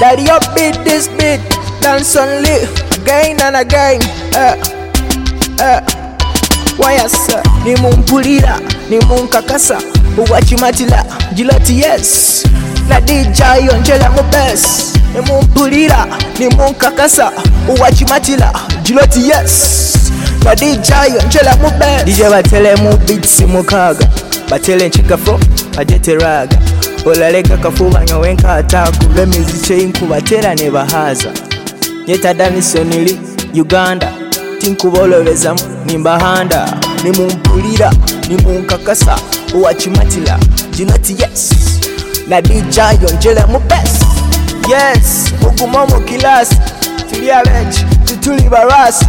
Daddy up beat this beat, dance only again and again. Wayasa nimumpulira nimunkakasa uwachimatila Giloti yes na DJ yonjela mu best nimumpulira nimunkakasa uwachimatila Giloti yes na DJ yonjela mu best. DJ batele mu beats mukaga batele nchikafo ajeteraga olalega kafuba nyowenka ataku bemiziche inkubatera ne bahaza nyeta Danisonili Uganda tinkubolobeza nimbahanda nimumpulira nimunkakasa uwachimatila Giloti yes na DJ yonjela mu best. Yes muguma mu kilasi tulia bench tutuli barasi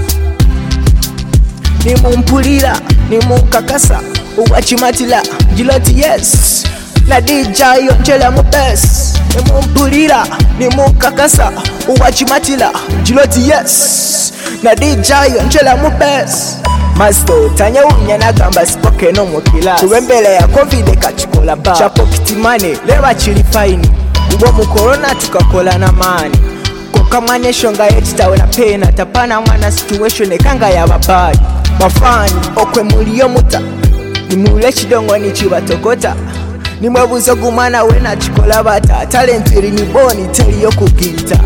nimumpulira nimunkakasa uwachimatila Giloti yes na DJ yonjela mu best. Nimumpulira nimunkakasa uwachimatila Giloti yes na DJ yonjela mu best. Master tanya unya nagamba spoke no mu class tuwembele ya covid kachikola ba cha pocket money leba chili fine ubwo mu corona tukakola na mani koka nation nga yetitawe na pena tapana mwana situation kanga ya babayi mafani okwe muliyo muta nimule chidongo ni chibatokota nimwebuzo gumana we na chikola bata talent iri ni boni teli yo kugita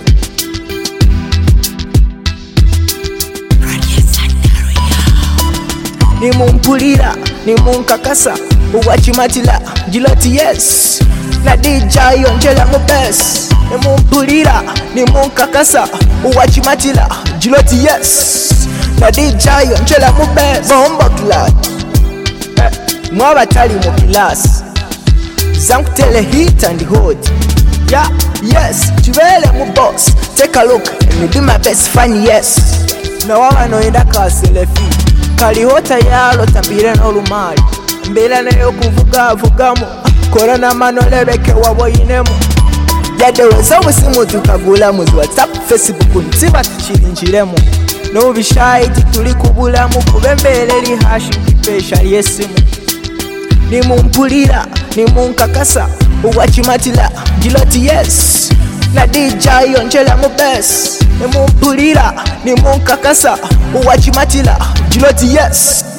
nimumpulira nimunkakasa uwachimatila Giloti yes na DJ yonjela mu best. Nimumpulira nimunkakasa uwachimatila Giloti yes na DJ yonjela mu best. Bombo clad mwabatali mu class zankutele hit and hot yeah yes chibele mu boss take a look and do my best fun yes na wala no enda ka selfie kalihota yalo tambire n'olumali mbera nayo kuvuga vugamo korana manolebeke waboyinemu yadeweza musimu tukagula mu WhatsApp Facebook ntiba tuchirinjiremu no bishayiti tuli kubulamu kubembeleli hashi special yesimu nimumpulira nimunkakasa uwachimatila Giloti yes na DJ yonjela mu best. Nimumpulira nimunkakasa uwachimatila Giloti yes